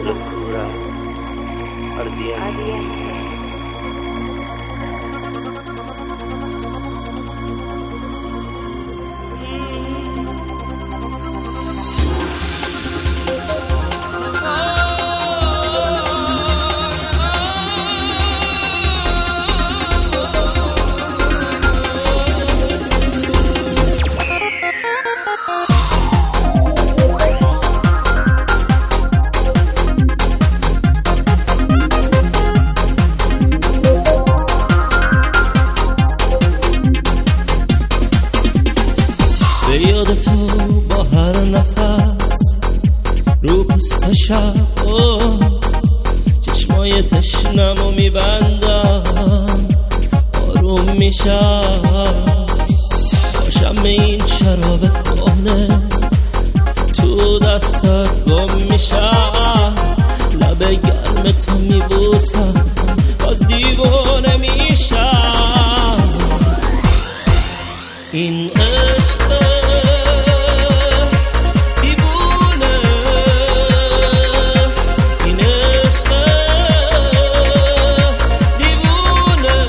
locura ardiente. به یاد تو با هر نفس رو پوست شب چشمای تشنمو میبندم آروم میشم باشم به این شراب کهنه تو دستت گم میشم لب گرم تو میبوسم باز دیوانه میشم این عشق دیوونه این عشق دیوونه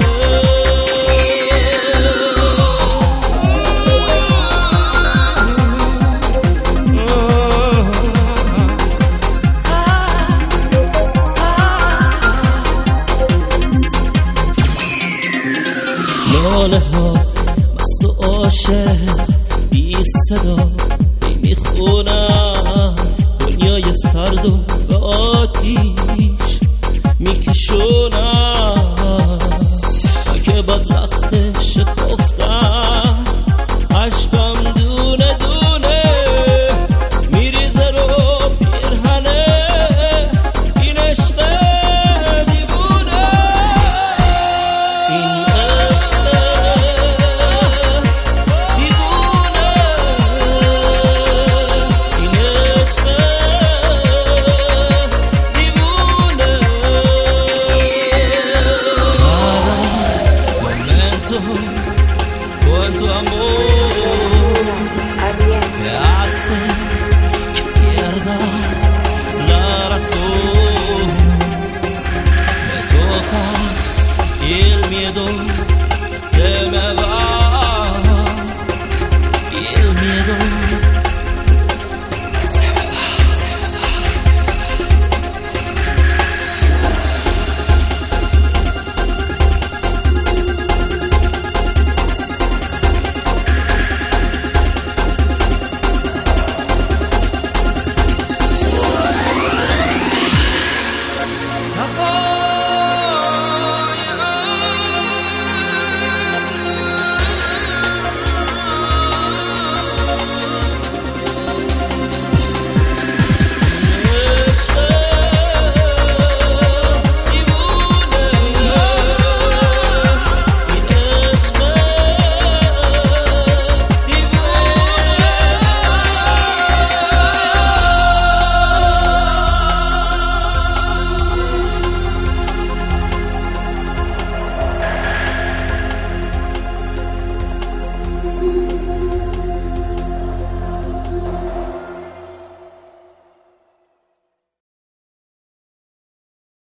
ناله ها مست و عاشق بی صدا میخونم